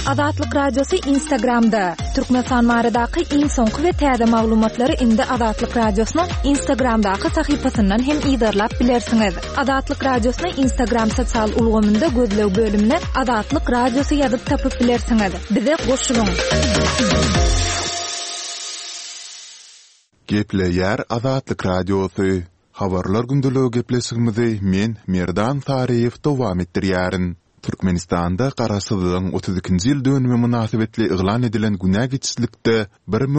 Azatlyk Radiosu Instagramda. Türkmenistan maradaky iň soňky we täze maglumatlary indi Azatlyk Radiosynyň Instagramdaky sahypasyndan hem ýydarlap bilersiňiz. Azatlyk Radiosynyň Instagram sosial ulgamynda gözlew bölümine Azatlyk Radiosu ýazyp tapyp bilersiňiz. Bize goşulyň. Gepleýär Azatlyk Radiosu. Habarlar gündülügi gepleşigimizi men Merdan Tariýew dowam etdirýärin. Türkmenistanda garasylygyň 32-nji ýyl dönümi münasibetli eglan edilen günä geçişlikde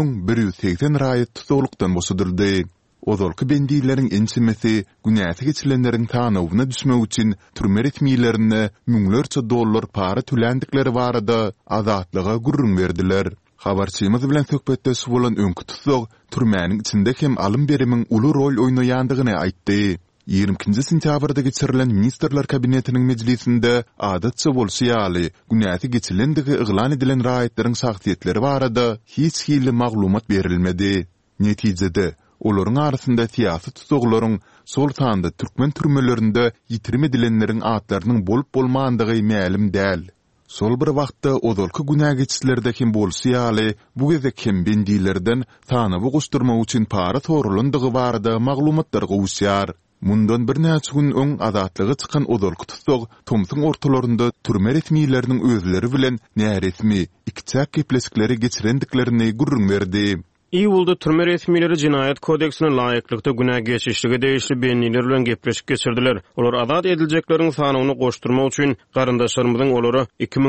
1180 raýat tutuklukdan boşadyldy. Ozalky bendiýlerin ençimesi günäsi geçilenleriň tanawyna düşmek üçin türme retmiýlerini müňlerçe dollar para tülendikleri barada azatlyga gurrun berdiler. Habarçymyz bilen söhbetdeşip bolan öňkü tutsok türmäniň içinde hem alym berimiň uly rol oýnaýandygyny aýtdy. 20 sentýabrda geçirilen Ministrler Kabinetiniň mejlisinde adatça bolsa ýaly günäsi geçilendigi eglan edilen raýatlaryň şahsiýetleri barada hiç hili maglumat berilmedi. Netijede olaryň arasynda siýasy tutsaklaryň sol sanda türkmen türmelerinde ýitirmedilenleriň atlarynyň bolup bolmandygy ma'lum däl. Sol bir wagtda ozalky günä geçişlerde kim bolsa ýaly bu geze kim bendilerden tanawy goşdurmak üçin para sorulandygy barada maglumatlar gowşýar. Mundan bir näçe gün öň azatlygy çykan ozalky tutsok Tomsyň ortalarynda türme retmiýleriniň özleri bilen näresmi ikçak gepleşikleri geçirendiklerini gurrun berdi. Ýylda türme resmiýleri Jinaýat kodeksine laýyklykda günä geçişligi deýişli benliler bilen gepleşik geçirdiler. Olar azat ediljekleriň sanawyny goşdurmak üçin garyndaşlarymyzyň olary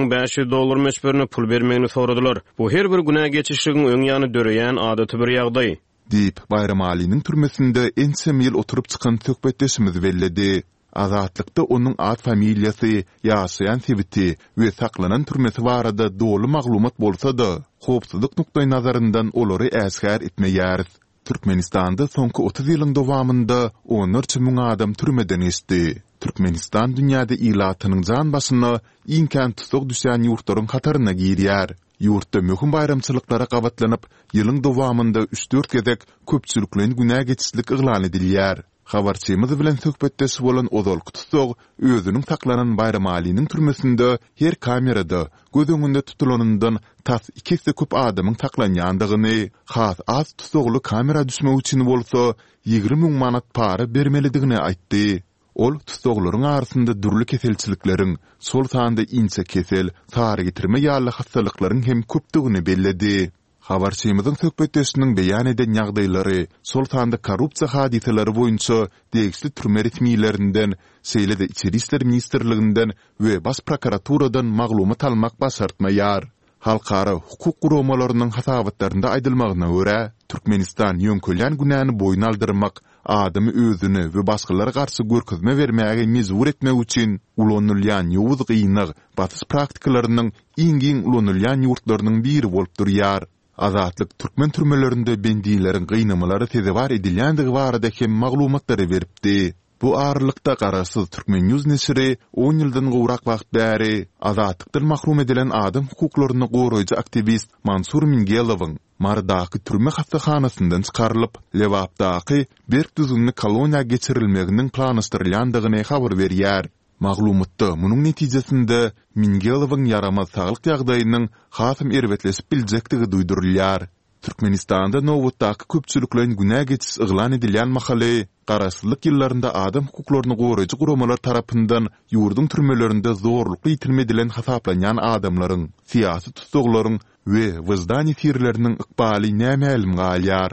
$2500 meşberini pul bermegini soradylar. Bu her bir günä geçişligiň öň ýany döreýän adaty bir ýagdaý. Deyip Bayram Ali'nin türmesinde ensem yıl oturup çıkan söhbetleşimiz belledi. Azatlykda onun ad familiýasy, ýaşaýan sebiti we saklanan türmesi barada dolu maglumat bolsa da, howpsuzlyk nukdaý nazaryndan olary äsgär etmeýär. Türkmenistanda soňky 30 ýylyň dowamında onlarça müň adam türmeden geçdi. Türkmenistan dünýäde ilatynyň jan başyna iňkan tutsok düşän ýurtlaryň hataryna girýär. Ýurtda möhüm bayramçylyklara gabatlanyp, ýylyň dowamında 3-4 gezek köpçüliklen günä geçişlik eglan edilýär. Habarçymyz bilen söhbetdeşip bolan ozalky tutsok özüniň saklanan Bayram Ali'niň türmesinde her kamerada göz öňünde tutulanyndan tas 2 köp adamyň saklanýandygyny, has az tutsokly kamera düşmek üçin bolsa 20.000 manat para bermelidigini aýtdy. Ol tutsaklaryň arasynda durly keselçiliklerin, sol sanda inçe kesel, sary getirme ýaly hastalyklaryň hem köpdigini belledi. Habarçymyzyň söhbetdeşiniň beýan eden ýagdaýlary, sol sanda korrupsiýa hadiseleri boýunça degişli türme retmiýlerinden, şeýle-de Içeri işler ministrliginden we baş prokuraturadan maglumat almak başartmaýar. Halkara hukuk guramalarının hasabatlarında aydılmağına göre, Türkmenistan ýönkölýän günäni boyun aldyrmak, adamy özüni we başgalara garşy görkezme bermäge mezur etmek üçin ulanylýan ýowuz gynyk batys praktikalarının iň ulanylýan ýurtlarynyň biri bolup durýar. Azatlyk türkmen türmelerinde bendiýlerin gynamалary tezebar edilýändigi barada hem maglumatlary beripdi. Bu ağırlıkta Garasyz Türkmen News nesiri 10 ýyldan gowrak wagt bäri azatlykdan mahrum edilen adam hukuklaryny goraýjy aktivist Mansur Mingelowyň Mardaky türme hastahanasyndan çykarylyp, Lewapdaky berk düzünli koloniýa geçirilmeginiň planlaşdyrylýandygyny habar berýär. Maglumatda munyň netijesinde Mingelowyň yaramaz saglyk ýagdaýynyň hasym erbetleşip biljekdigi duýdurulýar. Türkmenistanda nowatdaky köpçüliklen günä geçiş eglan edilýän mahaly, garasyzlyk ýyllarynda adam hukuklaryny goraýjy guramalar tarapyndan ýurdun türmelerinde zorlukly ýitirmedilen hasaplanýan adamlaryň, siýasy tutsaklaryň we wyzdany firleriniň ykbaly nämälim galýar.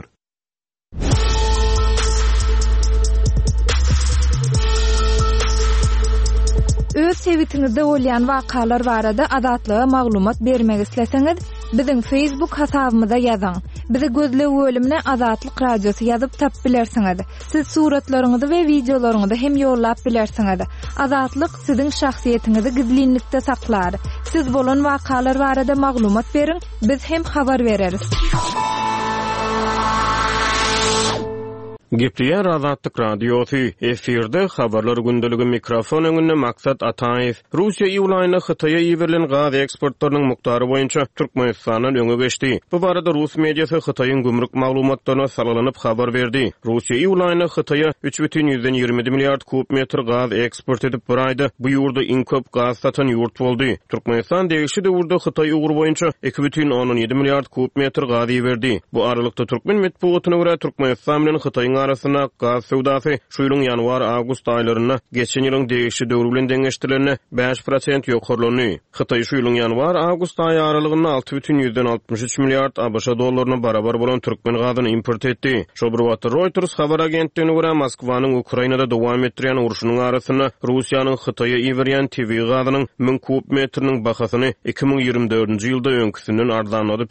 Öz sebitiňizde bolýan wakalar barada azatlyga maglumat bermek isleseňiz, biziň Facebook hasabymyza ýazyň. Bizi gözlew bölümine Azatlyk Radiosu ýazyp tap bilersiňiz. Siz suratlaryňyzy we videolaryňyzy hem ýollap bilersiňiz. Azatlyk siziň şahsiýetiňizi gizlinlikde saklar. Siz bolan wakalar barada maglumat beriň, biz hem habar bereriz. Gepliyer Azatlyk Radiosu efirde habarlar gündəligi mikrofon öňünde Maksat Ataev Russiýa ýylaryna Hytaýa ýiberilen gaz eksportlarynyň mukdary boýunça Türkmenistanyň öňe geçdi. Bu barada Rus mediýasy Hytaýyň gümrük maglumatlaryna saralanyp habar berdi. Russiýa ýylaryna Hytaýa 3,27 milliard kub metr gaz eksport edip bir aýda bu ýurda iň köp gaz satan ýurt boldy. Türkmenistan degişi döwürde Hytaý ugru boýunça 2,17 milliard kub metr gaz berdi. Bu aralykda Türkmen medeniýetyne görä Türkmenistan bilen Hytaýyň arasynda gaz sowdasy şu ýylyň ýanwar-awgust aýlaryna geçen ýylyň degişi döwür bilen deňeşdirilene 5% ýokarlany. Hytaý şu ýylyň ýanwar-awgust aýy aralygyna 6,63 milliard ABŞ dollaryna barabar bolan türkmen gazyny import etdi. Şo bir wagt Reuters habar agentligine görä Moskwanyň Ukrainada dowam etdirýän uruşynyň arasynda Russiýanyň Hytaýa ýeberýän TV gazynyň 1000 kub metriniň bahasyny 2024-nji ýylda öňküsinden arzanladyp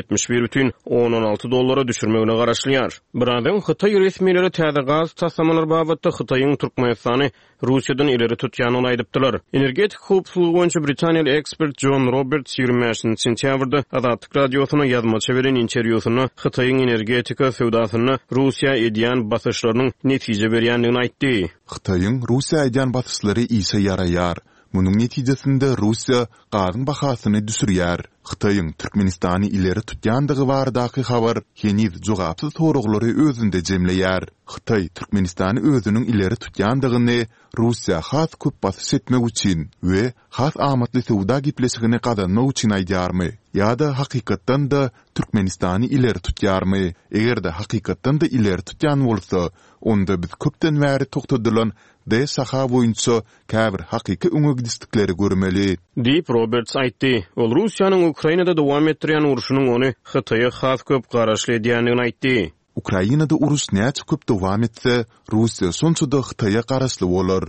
$271,16 dollara düşürmegine garaşlýar. Birazdan Hytaý resmiýetleri täze gaz taşlamalar babatda Hytaýyň Türkmenistany Russiýadan ileri tutýanyny aýdypdylar. Energetik howpsuzlyk boýunça Britaniýaly ekspert John Roberts 20 sentýabrda Azatlyk radiosyna ýazmaça beren interwýusyna Hytaýyň energetika sowdasyna Russiýa edýän basyşlarynyň netije berýändigini aýtdy. Hytaýyň Russiýa edýän basyşlary ise ýaraýar. Munyň netijesinde Russiýa gazyň bahasyny düşürýär. Hytaýyň Türkmenistany ileri tutýandygy baradaky habar heniz jogapsyz soraglary özünde jemleýär. Hytaý Türkmenistany özüniň ileri tutýandygyny Russiýa has köp basyş etmek üçin we has amatly sowda gipleşigini gazanmak üçin aýdýarmy? Ýa-da hakykatdan da Türkmenistany ileri tutýarmy? Egerde hakykatdan da ileri tutýan bolsa, onda biz köpden bäri toktadylan D-saha boýunça käbir hakyky öňegdislikleri görmeli. Deep Roberts aýtdy. Ol Russiýanyň Ukrainada dowam etdirýän uruşynyň ony Hytaýa has köp garaşly edýändigini aýtdy. Ukrainada uruş näçe köp dowam etse, Russiýa sonsuda Hytaýa garaşly bolar.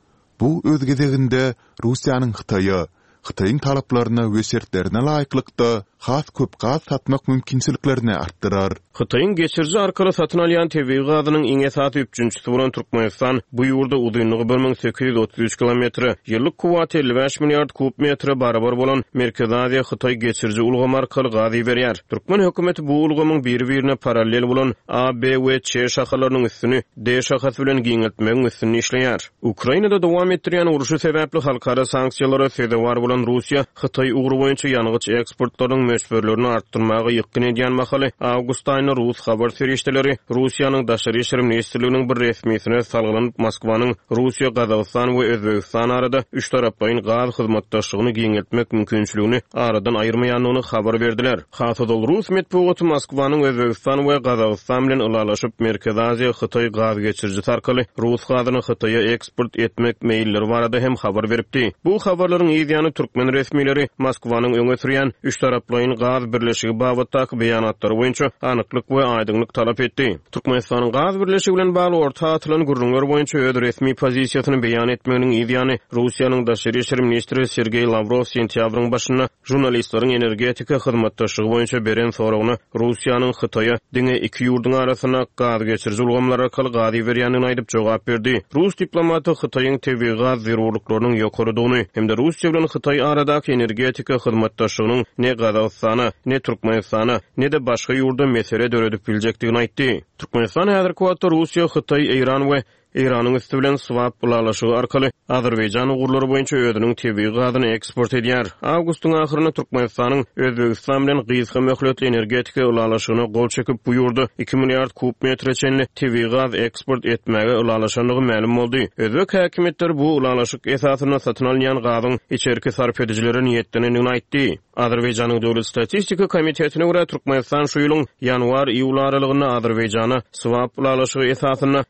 Bu öz gezeginde Russiýanyň Hytaýyň talaplaryna we şertlerine laýyklykda has köp gaz satmak mümkinçiliklerini artdyrar. Hytaýyň geçirji arkaly satyn alýan TV gazynyň iň esasy üçünçisi bolan Türkmenistan bu ýurda uzunlygy 1833 kilometr, ýyllyk kuwaty 55 milliard kub metr barabar bolan Merkezi Aziýa Hytaý geçirji ulgamy arkaly gaz berýär. Türkmen hökümeti bu ulgamyň bir-birine paralel bolan A, B we C şahalarynyň üstüni D şahasy bilen giňeltmegiň üstüni işleýär. Ukrainada dowam etdirýän uruşy sebäpli halkara sanksiýalara sebäp bolan Russiýa Hytaý ugru boýunça ýanygyç eksportlarynyň möçberlerini artdyrmagy ýykyn edýän mahaly awgust aýyna Rus habar serişdeleri Russiýanyň daşary işler ministrliginiň bir resmiýetine salgylanyp Moskwanyň Russiýa, Gazawstan we Özbegistan arada üç tarapdaýyn gaz hyzmatdaşlygyny giňeltmek mümkinçiligini aradan aýyrmaýanlygyny habar berdiler. Hasada Rus medeniýeti Moskwanyň Özbegistan we Gazawstan bilen ulalaşyp Merkezi Aziýa Hytaý gaz geçirji tarkaly Rus gazyny Hytaýa eksport etmek meýilleri barada hem habar beripdi. Bu habarlaryň ýa Türkmen resmiýetleri Moskwanyň öňe sürýän üç tarapdaýyn gaz birleşigi babatdaky beýanatlary boýunça anyklyk we aýdymlyk talap etdi. Türkmenistanyň gaz birleşigi bilen bagly orta atylan gurulmalar boýunça öz resmi pozisiýasyny beýan etmeginiň ýa-ni Russiýanyň daşary işler ministri Sergey Lavrov sentýabryň başynda jurnalistleriň energetika hyzmatdaşlygy boýunça beren soragyna Russiýanyň Hytaýa diňe iki ýurduň arasyna gaz geçirji ulgamlar arkaly gaz berýändigini aýdyp jogap berdi. Rus diplomaty Hytaýyň TV gaz zerurlyklarynyň ýokarydygyny hemde Russiýa bilen Hytaý aradaky energetika hyzmatdaşlygynyň ne Gazawstana, ne Türkmenistana, ne de başga ýurda mesele döredip biljekdigini aýtdy. Türkmenistan häzirki wagtda Russiýa, Hytaý, Iran we Iranyň üstü bilen swap bulalaşygy arkaly Azerbaýjan ugurlary boýunça özüniň TV gazyny eksport edýär. Awgustyň ahyryna Türkmenistanyň Özbegistan bilen gyzga möhletli energetika ulalaşygyna gol çekip bu ýurda 2 milliard kub metr çenli TV gaz eksport etmäge ulalaşanlygy ma'lum boldy. Özbek häkimetleri bu ulalaşyk esasyna satyn alýan gazyň içerki sarf edijileri niýetlenigini aýtdy. Azerbaýjanyň Döwlet Statistika Komitetine görä Türkmenistan şu ýylyň ýanwar-iýul aralygyna Azerbaýjana swap ulalaşygy esasyna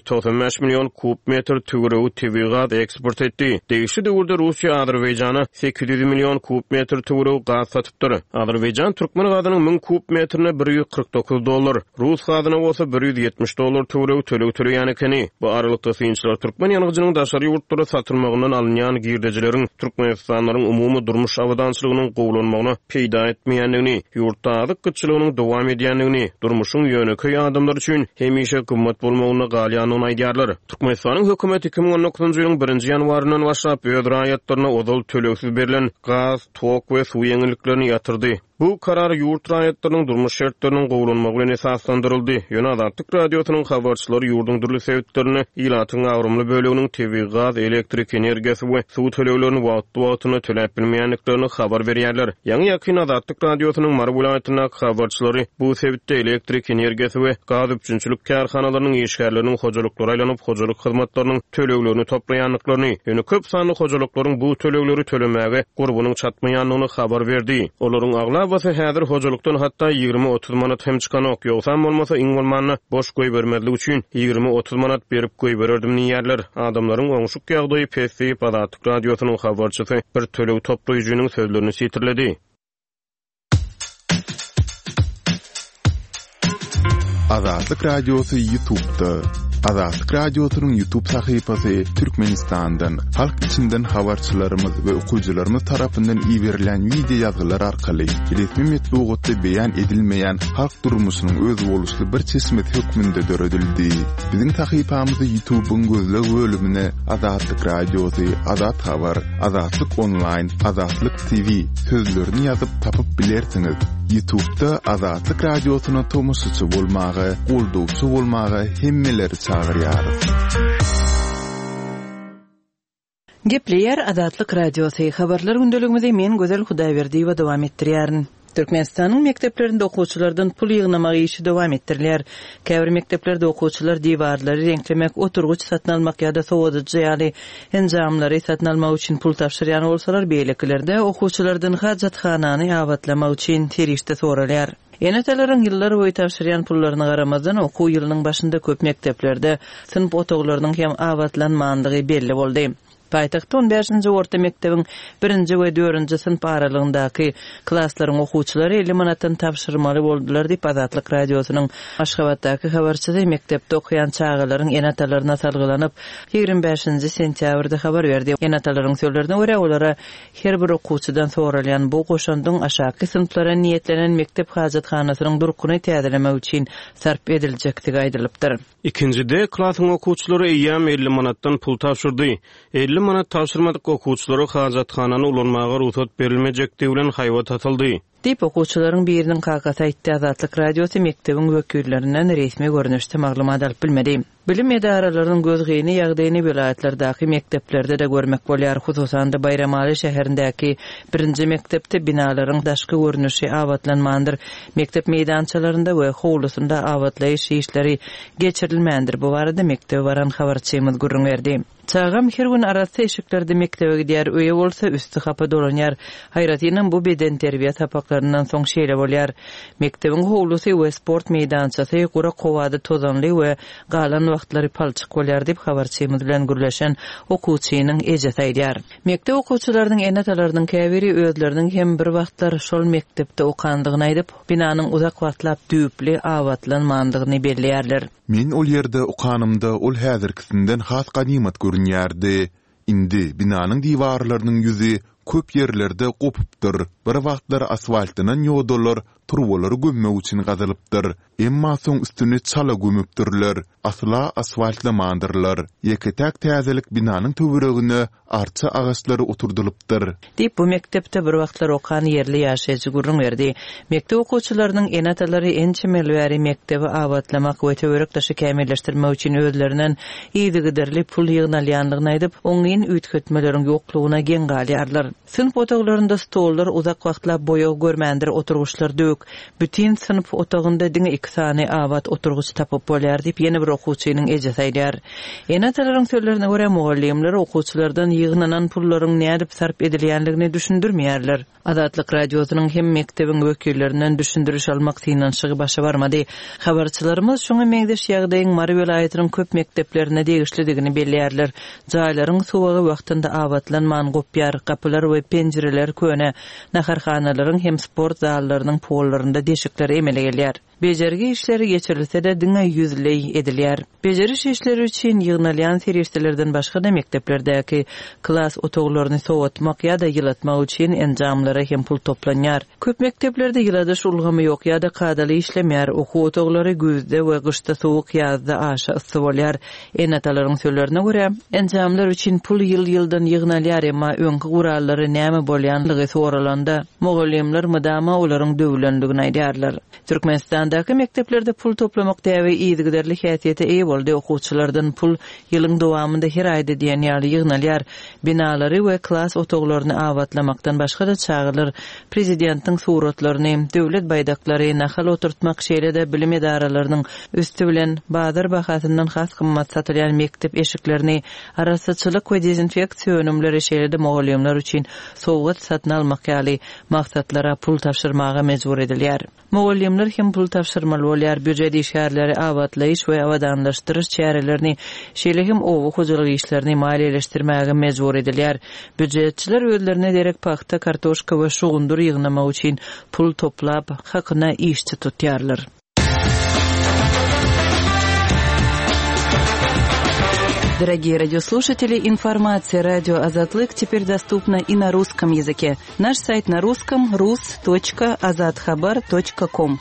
795 milyon kub metr tüwrew TV gaz eksport etdi. Degişi döwürde Russiýa Azerbaýjana 800 milyon kub metr tüwrew gaz satypdyr. Azerbaýjan türkmen gazynyň 1000 kub metrine $149, Rus gazyna bolsa $170 tüwrew töleg türýän ekeni. Bu aralykda synçylar türkmen ýanygyjynyň daşary ýurtlara satylmagyndan alynýan girdejileriň Türkmenistanyň umumy durmuş awadançylygynyň gowlanmagyna peýda etmeýändigini, ýurtda azyk gytçylygynyň dowam edýändigini, durmuşyň ýöneköý adamlar üçin hemişe gymmat bolmagyny galýanyny aýdýarlar. Türkmenistanyň hökümeti 2019-njy ýylyň 1-nji ýanwaryndan başlap öz raýatlaryna odol töleksiz berilen gaz, tok we suw ýeňilliklerini ýatyrdy. Bu karar yurt raýatlarynyň durmuş şertleriniň gowulanmagy bilen esaslandyryldy. Ýöne Azatlyk radiosynyň habarçylary ýurdun dürli sebäplerini ilatyň agrymly böleginiň TV, gaz, elektrik energiýasy we suw töleglerini wagtly töläp bilmeýänliklerini habar berýärler. Ýa-ni ýakyn Azatlyk radiosynyň Mary vilayatyna habarçylary bu sebäpde elektrik energiýasy we gaz üçinçilik karhanalarynyň işgärleriniň hojalyklary aýlanyp hojalyk hyzmatlarynyň töleglerini toplaýanlyklaryny, ýöne köp sanly hojalyklaryň bu tölegleri tölemäge gurbunyň çatmaýanlygyny habar berdi. Olaryň aglabasy häzir hojalykdan hatda 20-30 manat hem çykan ok, ýogsa bolmasa iňwalmany boş goý bermezlik üçin 20-30 manat berip goý bererdim diýerler. Adamlaryň oňşuk ýagdaýy pesdi Azatlyk radiosynyň habarçysy bir töleg toplaýjynyň sözlerini sitirledi. Azatlyk radiosu YouTube'da. Azatlyk radiosynyň YouTube sahypasy Türkmenistandan, halk içinden habarçylarymyz we okuwçylarymyz tarapyndan iýerilen video ýazgylar arkaly resmi metbuatda beýan edilmeýän halk durmuşynyň öz boluşly bir çeşmet hökmünde döredildi. Biziň sahypamyzy YouTube'un gözleg bölümine Azatlyk radiosu, Azat habar, Azatlyk online, Azatlyk TV sözlerini ýazyp tapyp bilersiňiz. YouTube'da Azatlyk radiosyna tomusçy bolmagy, goldowçy bolmagy hemmeleri çağırýar. Gepleýär Azatlyk radiosu habarlar gündeligimizi men Gözel Hudaýberdiýewa dowam etdirýärin. Türkmenistanyň mekdeplerinde okuwçylardan pul ýygnamagy işi dowam etdirilýär. Käbir mekdeplerde okuwçylar diwarlary renklemek, oturguç satyn almak ýa-da sowadyjy ýaly enjamlary satyn almak üçin pul tapşyrýan bolsalar, beýleklerde okuwçylardan hajathanany awatlamak üçin terişde soralýar. Enetelerin yıllar boyu tapşıryan pullaryny garamazdan okuw ýylynyň başynda köp mekdeplerde sınıf otoglarynyň hem awatlanmandygy belli boldy. Paýtagtda 15-nji orta mektebiň 1-nji we 4-nji sınıf aralygyndaky klasslaryň okuwçylary 50 manatdan tapşyrmaly boldular diýip Azatlyk radiosynyň Aşgabatdaky habarçysy mektepde okuyan çağalaryň enetalaryna salgylanyp 25-nji sentýabrda habar berdi. Enetalaryň sözlerine görä olara her bir okuwçydan soralýan bu goşandyň aşaky sınıflara niýetlenen mektep hajatxanasynyň durkuny täzelemek üçin sarp ediljekdigi aýdylypdyr. Ikincide klasyň okuwçylary eýýam 50 manatdan pul tapşyrdy. 50 manat tapşyrmadyk okuwçylara hajatxanany ulanmaga ruhsat berilmejekdi bilen haýbat atyldy. Dip okuwçylaryň biriniň kakasy aýtdy. Azatlyk radiosu mektebiň wekillerinden resmi görnüşde maglumat alyp bilmedi. Bilim edaralarynyň gözgeyni ýagdaýyny vilayatlardaky mekteplerde de görmek bolýar. Hususan da Bayramaly şäherindäki 1-nji mektepde binalaryň daşky görnüşi awatlanmandyr. Mektep meýdançalarynda we howlusunda awatlaýyş işleri geçirilmändir. Bu barada mektebe baran habarçymyz gurrun berdi. Çağam her gün arasy eşiklerde mektebe gidýär, öýe bolsa üstü hapa dolanýar. Haýratynyň bu beden terbiýe tapaklarynyň soň şeýle bolýar. Mektebin howlusy we sport meýdançasy gura kowady tozanly we galan wagtlary palçyk bolýar diýip habarçymyz bilen gürleşen okuwçynyň ejet aýdýar. Mektep okuwçylarynyň enetalarynyň käbiri özleriniň hem bir wagtlar şol mektepde okandygyny aýdyp, binanyň uzak wagtlap düýpli awatlanmandygyny belleýärler. Men ol ýerde okanymda ol häzirkisinden has ganymat görünýärdi. Indi binanyň diwarlarynyň ýüzi köp yerlerde gopupdyr. Bir wagtlar asfaltynyň ýodolar turbolary gömmek üçin gazalypdyr. Emma soň üstüne çala gömüpdirler. Asla asfaltlamandyrlar. Ýeketäk täzelik binanyň töweregine arça agaçlary oturdulypdyr. Diýip bu mektepde bir wagtlar okan yerli ýaşaýjy gurrun berdi. Mektep okuwçylarynyň enatalary ençemel bäri mektebi awatlamak we töwerekdaşy kämilleşdirmek üçin özlerinden ýygyderli pul ýygnalýanlygyny aýdyp, oňyn üýtgetmeleriň ýoklugyna gen galýarlar. Sınıf otoglarynda stollar uzak wagtlap boýa görmändir, oturguçlar dök. Bütün sınıf otogynda diňe 2 sany awat oturguç tapyp bolýar diýip ýene bir okuwçynyň ejet aýdýar. Enetalaryň sözlerine görä mugallimler okuwçylardan ýygnanan pullaryň nädip sarp edilýänligini düşündirmeýärler. Azatlyk radiosynyň hem mektebiň wekillerinden düşündiriş almak synanşygy başa barmady. Habarçylarymyz şoňa meňdeş ýagdaýyň Mary vilayatynyň köp mekteplerine degişlidigini belleýärler. Jaýlaryň sowagy wagtynda awatlanman gopýar, kapylar we penjireler köne, naharhanalaryň hem sport zallarynyň pollarynda deşikler emele gelýär. Bejergi işleri geçirilse de diňe ýüzley edilýär. Bejeriş işleri üçin ýygnalýan serwislerden başga da mekteplerdäki klas otoglaryny sowatmak ýa-da ýylatmak üçin enjamlara hem pul toplanýar. Köp mekteplerde ýyladyş ulgamy ýok ýa-da kadaly işlemýär. Okuw otoglary güzde we gyşda sowuk, ýazda aşa ysy bolýar. Enatalaryň sözlerine görä, enjamlar üçin pul ýyl-ýyldan ýygnalýar, emma öňki gurallary näme bolýanlygy soralanda mogallimler mydama olaryň döwlendigini aýdýarlar. Türkmenistandaky mekteplerde pul toplamak däwe ýygyderli häsiýete eýe boldy. Okuwçylardan pul ýylyň dowamynda her aýda diýen ýaly ýygnalýar. Binalary we klas otoglaryny awatlamakdan başga da çağırlar. Prezidentiň suratlaryny, döwlet baýdaklary, nahal oturtmak şeýlede bilim edaralarynyň üstü bilen bazar bahasyndan has kymmat satylýan mektep eşiklerini, arasaçylyk we dezinfeksiýa önümleri şeýlede mogallimler üçin sowgat satyn almak ýaly maksatlara pul tapşyrmaga mejbur edilýär. Mogallimler hem pul tapşyrmaly bolýar. Büdjet işgärleri awatlaýyş we awadanlaşdyryş çärelerini, şeýle hem owu hojalyk işlerini maliýeleşdirmäge mejbur edilýär. Büdjetçiler özlerine derek paxta, kartoşka we şugundur ýygnamak üçin pul toplap hakyna işçi tutýarlar. Дорогие радиослушатели, информация «Радио Азатлык» теперь доступна и на русском языке. Наш сайт на русском rus.azadkhabar.com.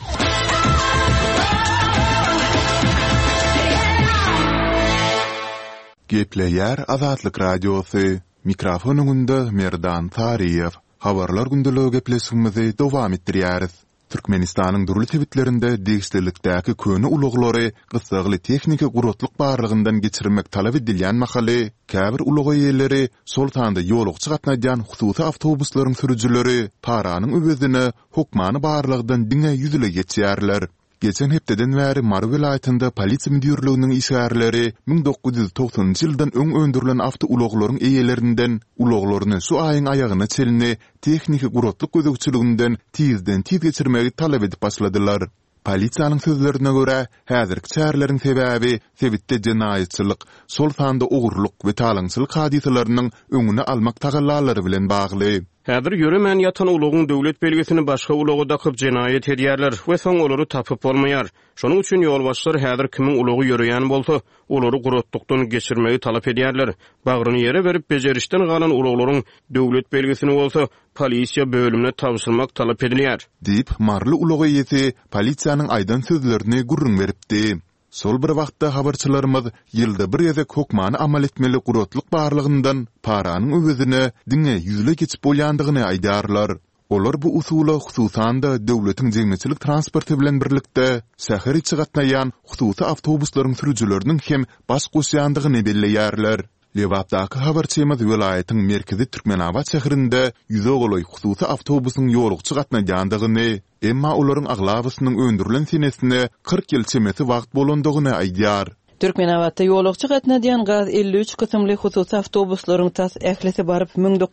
Gepleýär Azatlyk Radiosu. Mikrofonunda Merdan Tariýew. Habarlar gündälegi gepleşigimizi dowam etdirýäris. Türkmenistanyň durly tebitlerinde degişdirlikdäki köne ulaglary gysgaly tehnika gurutlyk barlygyndan geçirmek talap edilýän mahaly, käbir ulagy ýerleri Sultanda ýolukçy gatnaýan hususy awtobuslaryň sürüjileri paranyň öwezini hukmany barlygdan diňe ýüzüle geçýärler. Geçen hepdeden bäri Mar vilayatynda polisiýa müdürliginiň işgärleri 1990-njy ýyldan öň öndürilen awto ulaglaryň eýelerinden ulaglaryny şu aýyň aýagyna çelini tehnika gurutlyk gözegçiliginden tizden tiz geçirmegi talap edip başladylar. Polisiýanyň sözlerine görä, häzirki çärelerin sebäbi sebitde jenaýatçylyk, sol sanda ogurlyk we talaňçylyk hadisalarynyň öňüne almak tagallalary bilen bagly. Häzir ýöremen ýatan ulagyň döwlet belgesini başga ulagy dakyp jenaýat edýärler we soň olary tapyp bolmaýar. Şonuň üçin ýolbaşçylar häzir kimiň ulagy ýöreýän bolsa, olary gurutdukdan geçirmegi talap edýärler. Bagryny ýere berip bejerişden galan ulaglaryň döwlet belgesini bolsa, polisiýa bölümine tapşyrmak talap edilýär. Diýip Marly ulagy ýeti polisiýanyň aýdan sözlerini gurrun beripdi. Sol bir wagtda habarçylarymyz ýylda bir ýerde hukmany amal etmeli gurutlyk barlygyndan paranyň öwezine diňe ýüzle geçip bolýandygyny aýdarlar. Olar bu usuly hususan da döwletiň jemgyýetçilik transporty bilen birlikde şäher içi gatnaýan hususy awtobuslaryň sürüjileriniň hem baş goşýandygyny belleýärler. Lewapdaky habarçymyz vilayatyň merkezi Türkmenabad şäherinde ýüzegoloy hususy awtobusyň ýolukçy gatnaýandygyny, emma olaryň aglabysynyň öndürilen senesine 40 ýyl çemesi wagt bolandygyny aýdýar. Türkmenabadda ýolukçy gatnaýan gaz 53 kysymly hususy awtobuslaryň tas ählisi baryp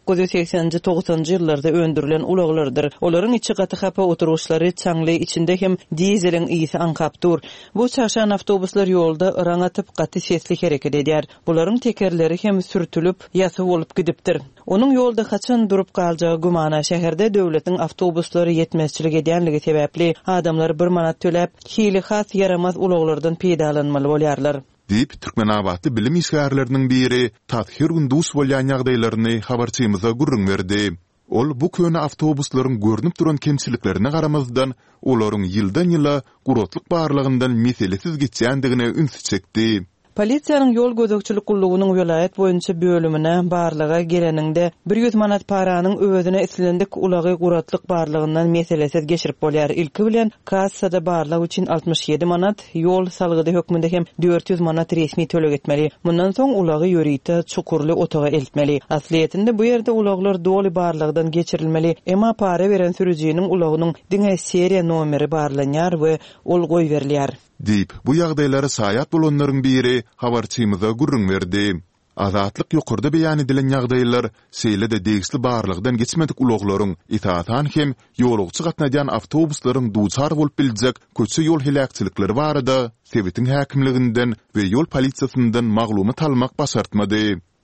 1980-90-njy ýyllarda öndürilen ulaglardyr. Olaryň içi gaty hapa oturuşlary çaňly, içinde hem dizeliň ýygy aňkapdyr. Bu çaşan awtobuslar ýolda ıraň atyp gaty sesli hereket edýär. Bularyň tekerleri hem sürtülüp ýasy bolup gidipdir. Onuň ýolda kaçan durup galjagy gumana şäherde döwletiň awtobuslary ýetmezçilik edýänligi sebäpli adamlar 1 manat töläp hili has yaramaz ulaglardan peýdalanmaly bolýarlar. Diýip Türkmenabaddy bilim işgärleriniň biri tathir gündüz bolýan ýagdaýlaryny habarçymyza gurrun berdi. Ol bu köne awtobuslaryň görnüp duran kemçiliklerine garamazdan olaryň ýyldan ýyla gurutlyk barlygyndan meselesiz geçýändigine üns çekdi. Polisiýanyň ýol gözegçilik gullugynyň vilayat boýunça bölümine barlyga geleninde 100 manat paranyň öwezine islendik ulagy guratlyk barlygyndan meselesiz geçirip bolýar. Ilki bilen kassada barlyk üçin 67 manat, ýol salgydy hökmünde hem 400 manat resmi töleg etmeli. Mundan soň ulagy ýörüýte çukurly otaga eltmeli. Asliýetinde bu ýerde ulaglar doly barlygdan geçirilmeli, emma para beren sürüjiniň ulagynyň diňe seriýa nomeri barlanýar we ol goý berilýär. Diýip bu ýagdaýlary saýat bolanlaryň biri habarçymyza gurrun berdi. Azatlyk ýokurda beýan edilen ýagdaýlar şeýle-de degişli barlygdan geçmedik ulaglaryň itaatan hem ýolukçy gatnaýan awtobuslaryň duçar bolup biljek köçe ýol helakçylykları barada sebitiň häkimliginden we ýol polisiýasyndan maglumat almak başartmady.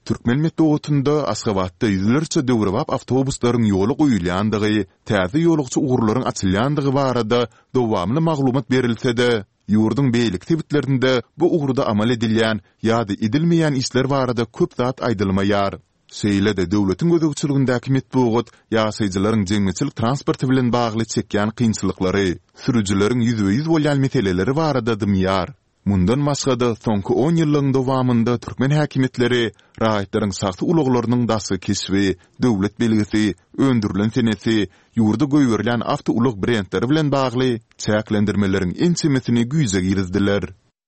Türkmen metodunda Aşgabatda yüzlerçe döwrebap awtobuslaryň ýoly goýulýandygy, täze ýolukçy ugurlaryň açylýandygy barada dowamly maglumat berilse-de, ýurdun beýlik tebitlerinde bu ugurda amal edilýän ýa-da edilmeýän işler barada köp zat aýdylmaýar. Şeýle-de döwletiň gözegçiligindäki metbugat ýaşaýjylaryň jeňmeçilik transporty bilen bagly çekýän kynçylyklary, sürüjileriň ýüzüýüz bolýan meseleleri barada dymýar. Mundan maşgada soňky 10 ýyllyň dowamında türkmen häkimetleri raýatlaryň sagty uluglarynyň dasy kesbi, döwlet belgisi, öndürilen senesi, ýurda goýberlen awto ulug brendleri bilen bagly çäklendirmeleriň ençemesini güýze girizdiler.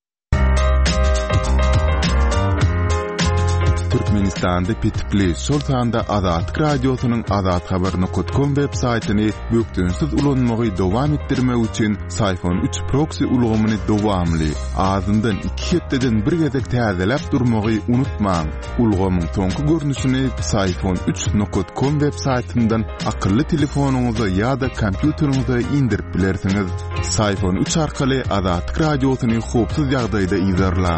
Türkmenistan'da pitipli Sultan'da Azat Radyosu'nun Azat Haberni.com web saytini böktönsiz ulanmagy dowam etdirmek üçin Sayfon 3 proxy ulgamyny dowamly azyndan 2 hepdeden bir gezek täzelep durmagy unutmaň. Ulgamyň soňky görnüşini Sayfon3.com web saytyndan akylly telefonuňyza ýa-da kompýuteriňize indirip bilersiňiz. Sayfon 3 arkaly Azat Radyosu'ny hopsuz ýagdaýda izlerläň.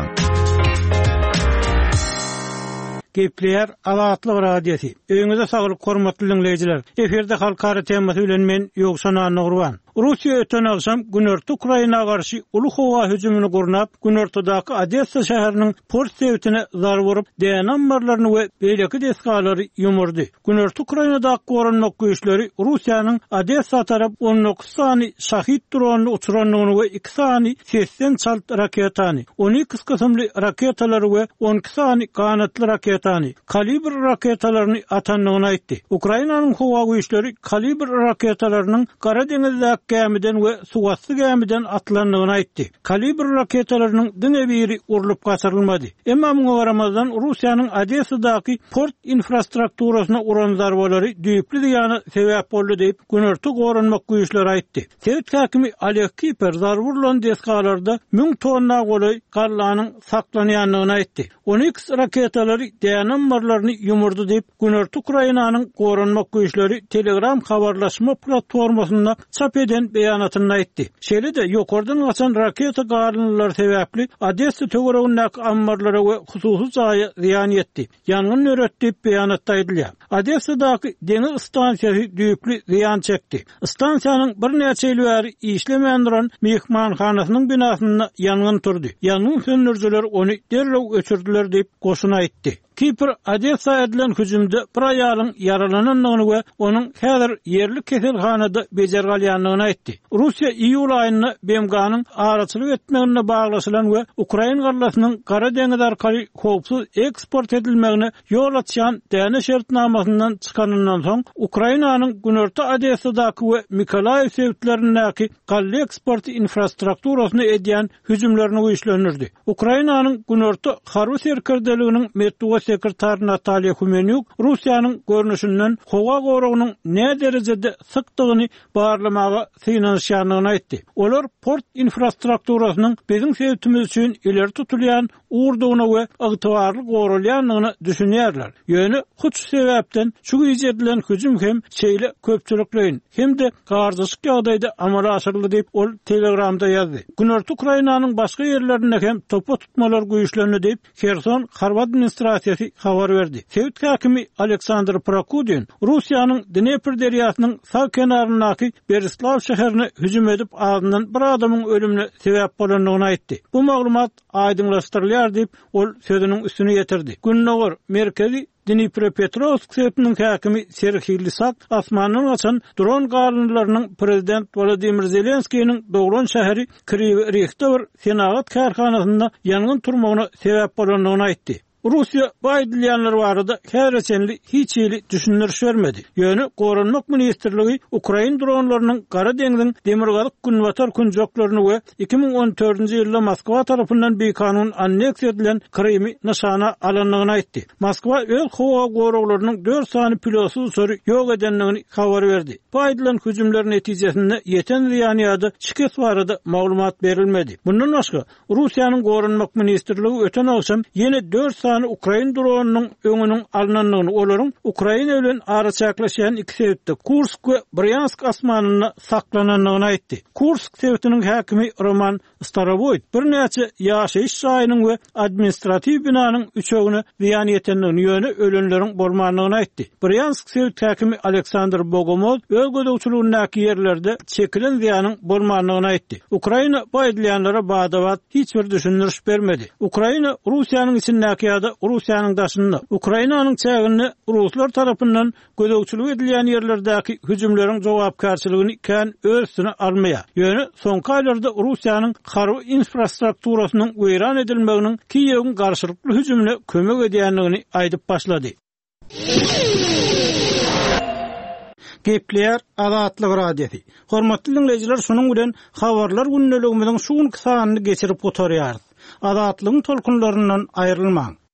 Gepleýär Azatlyk radiosi. Öňüňizde saglyk hormatly dinleýijiler. Eferde halkara temasy bilen men Ýogsan Nurwan. Russiýa öten akşam Günörtü Ukraina garşy uly howa hüjümini gurnap, Günörtüdäki Odessa şäheriniň port sewtine zar borup, dänemmarlaryny we beýleki desgalary ýumurdy. Günörtü Ukrainadaky goranmak güýçleri Russiýanyň Odessa tarap 19 sany şahit dronuny uçuranyny we 2 sany 80 çalt raketany, 12 kysymly raketalary we 12 sany kanatly raketany, kalibr raketalaryny atanyny aýtdy. Ukrainanyň howa güýçleri kalibr raketalarynyň Kara deňizde kämiden we suwasty kämiden atlanyny aýtdy. Kalibr raketalarynyň diňe biri urulup gaçyrylmady. Emma muňa garamazdan Russiýanyň Odessadaky port infrastrukturasyna uran zarbalary düýpli ýany sebäp boldy diýip Günörtü goranmak güýçleri aýtdy. Sewit häkimi Oleg Kiper zarwurlan desgalarda 1000 tonna goly garlanyň saklanýanyny aýtdy. 12 raketalary dänemmarlaryny ýumurdy diýip Günörtü Ukrainanyň goranmak güýçleri Telegram habarlaşma platformasynda çap eden beýanatyny aýtdy. Şeýle-de ýokardan gaçan raketa garlanlar sebäpli Odessa töweregindäki ambarlara we hususy jaýa ziýan ýetdi. Ýangyn nöretdi beýanatda aýdylýar. Odessadaky deňiz stansiýasy düýpli ziýan çekdi. Stansiýanyň bir näçe ýyl bäri işlemeýän duran mehmanhanasynyň binasyna ýangyn turdy. Ýangyn söndürjiler ony derlew öçürdiler diýip goşun aýtdy. Kipr Odessa edilen hüjümde bir aýalyň yaralananyny we onuň häzir ýerli keselhanada bejergalýanyny aýtdy. Russiýa iýul aýyna BMG-nyň araçylyk etmegine baglaşylan we Ukraina garlasynyň Kara deňiz arkaly howpsuz eksport edilmegine ýol açýan däne şertnamasyndan çykanyndan soň Ukrainanyň Günörtü Odessadaky we Mikolaýew sewtlerindäki galle eksport infrastrukturasyny edýän hüjümlerini güýçlendirdi. Ukrainanyň Günörtü harby serkerdeliginiň metduga sekretary Natalya Humenyuk Russiýanyň görnüşinden howa goragynyň ne derejede sykdygyny barlamaga synanýanyny aýtdy. Olar port infrastrukturasynyň bizim sewtimiz üçin ileri tutulýan urdugyny we ygtybarly goralýanyny düşünýärler. Ýöne huç sebäpden şu ýetilen hüjüm hem şeýle köpçülikleýin hem de gardyşyk ýagdaýda amala aşyryldy diýip ol Telegramda ýazdy. Günörtü Ukrainanyň başga ýerlerinde hem topa tutmalar güýçlendi diýip Kherson Harb administrasiýasy habar berdi. Sewit häkimi Aleksandr Prokudin Russiýanyň Dnepr derýasynyň sağ kenaryndaky Berislav şäherine hüjüm edip azyndan bir adamyň ölümine sebäp bolanyny aýtdy. Bu maglumat aýdynlaşdyrylýar diýip ol sözüniň üstüne ýetirdi. Günnäger merkezi Dnipropetrovsk şäheriniň häkimi Serhiy Lysak asmanyň açan dron garlanlarynyň prezident Volodymyr Zelenskiýiň dogran şäheri Kryvyi Rih'de bir senagat karhanasynda ýangyn turmagyna sebäp bolanyny aýtdy. Russiýa bu aýdylýanlar barada häreçenli hiç ýyly düşündiriş bermedi. Ýöne Goranmak ministrligi Ukraina dronlarynyň Kara deňiziň demirgalyk günwatar kunjoklaryny we 2014-nji ýylda Moskwa tarapyndan beýkanun anneksiýa edilen Krymy nyşana alanyny aýtdy. Moskwa öz howa goraglarynyň 4 sany pilosy sory ýok edenligini habar berdi. Bu aýdylan hüjümlerin netijesinde ýeten ziýan ýa-da şikes barada maglumat berilmedi. Bundan başga Russiýanyň Goranmak ministrligi öten akşam ýene 4 Russiýany Ukraina dronunun öňünün alnanlygyny, olaryň Ukraina bilen araçaklaşýan iki sebäpde Kursk we Bryansk asmanyna saklananlygyny aýtdy. Kursk sebätiniň häkimi Roman Starovoyt bir näçe ýaşaýyş şaýynyň we administrativ binanyň üçegini ziýan ýetenligini ýöne ölenleriň bolmanlygyny aýtdy. Bryansk sebät häkimi Aleksandr Bogomol öz gödäwçiligindäki ýerlerde çekilen ziýanyň bolmanlygyny aýtdy. Ukraina bu edilýänlere badawat hiç bir düşündiriş bermedi. Ukraina Russiýanyň içindäki ýa-da Russiýanyň daşynda Ukrainanyň çägini Ruslar tarapyndan gödäwçilik edilýän ýerlerdäki hüjümleriň jogapkarçylygyny kän öz üstüne almaýar. Ýöne soňky aýlarda Russiýanyň harby infrastrukturasynyň weýran edilmeginiň Kiýewiň garşylykly hüjümine kömek edýänligini aýdyp başlady. Gepleýär Azatlyk radiosi. Hormatly dinleýijiler, şunuň bilen habarlar günneligimiziň şuň kysanyny geçirip oturýarys. Azatlygyň tolkunlaryndan aýrylmaň.